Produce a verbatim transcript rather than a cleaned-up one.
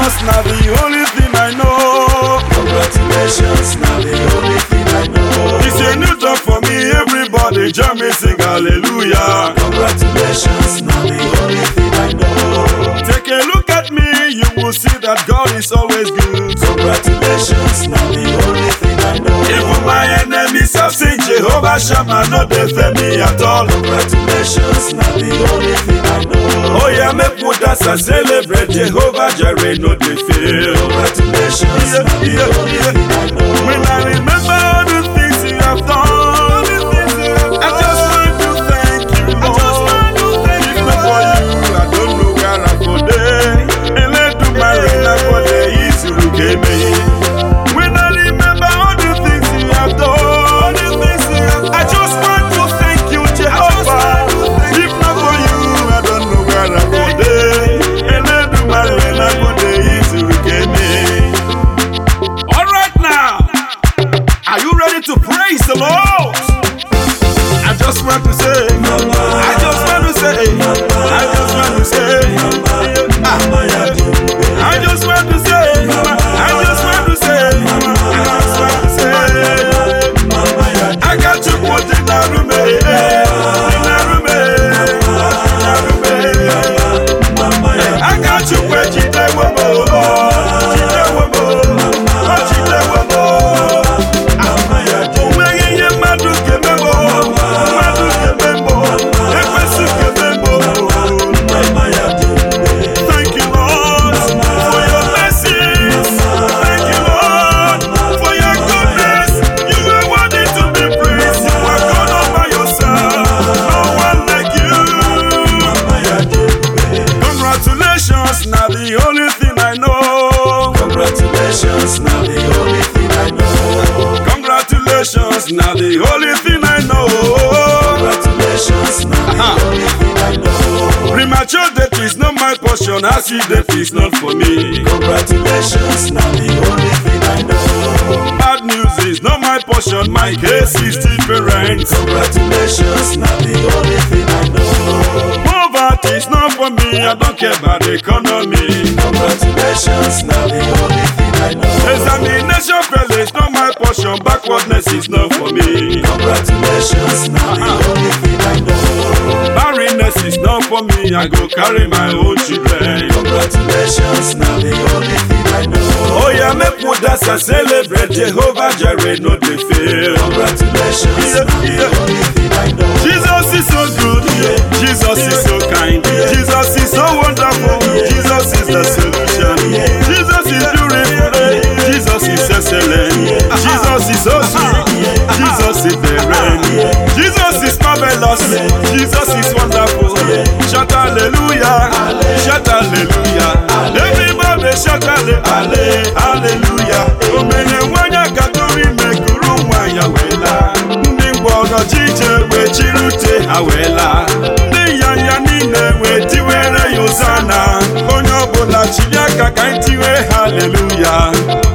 now the only thing I know. Congratulations, now the only thing I know. It's a new job for me, everybody join me sing hallelujah. Congratulations, now the only thing I know. Take a look at me, you will see that God is always good. Congratulations, now the only thing I know. Even my enemies have seen Jehovah Shammah, not they fear me at all. Congratulations, now the only thing I know. Oh yeah, make put us and celebrate Jehovah Jireh, no they fail. Congratulations, Yeah, now the yeah, only yeah. thing I know. When I remember all the things you have done, I just want to thank you, Lord. If not for you, I don't know where I could be. And let to my reign for the easy to get me. When I remember all the things you have done, I just want to thank you, Jehovah. If not for you, I don't know where I could be. And let to my reign for the easy to get me. All right now, are you ready to praise the Lord? I just want to say, I just want to say, I just want to say, ah, I just want to say, I just want to say, I just want to say, I got you put in a room, in a room, in a room, I got you where you dey womo, you dey womo, oh you dey womo. Thank you, Lord, for your blessings. Thank you, Lord, for your goodness. You are worthy to be praised. You are God all by yourself. No one like you. Congratulations, now the only thing I know. Congratulations, now the only thing I know. Congratulations, now the only thing I know. Congratulations, now the only thing I know. Premature death is not my portion, acid death is not for me. Congratulations, now the only thing I know. Bad news is not my portion, my case is different. Congratulations, now the only thing I know. Poverty is not for me, I don't care about the economy. Congratulations, now the only thing I know. Examination fail is not my portion, backwardness is not for me. Congratulations, now the only thing I know. Barrenness is not for me, I go carry my own children. Congratulations, now the only thing I know. Oh yeah, make put us and celebrate Jehovah Jireh, no they fail. Congratulations, Yeah, now the yeah. only thing I know. Jesus is so good, Jesus is so kind, Jesus is so wonderful, Jesus is the solution, Jesus is beautiful, Jesus is excellent, Jesus is so sweet, Jesus is the rain, Jesus is marvelous, Jesus is wonderful. Shout hallelujah, shout hallelujah, everybody shout hallelujah, hallelujah. Omene wanya katuri mekuru wanya wela, ndi ngwogo chiche we chirute awela, ndi yanya nine we tiwere yosana, onye ọbụla chibiaka ka ntiwe hallelujah.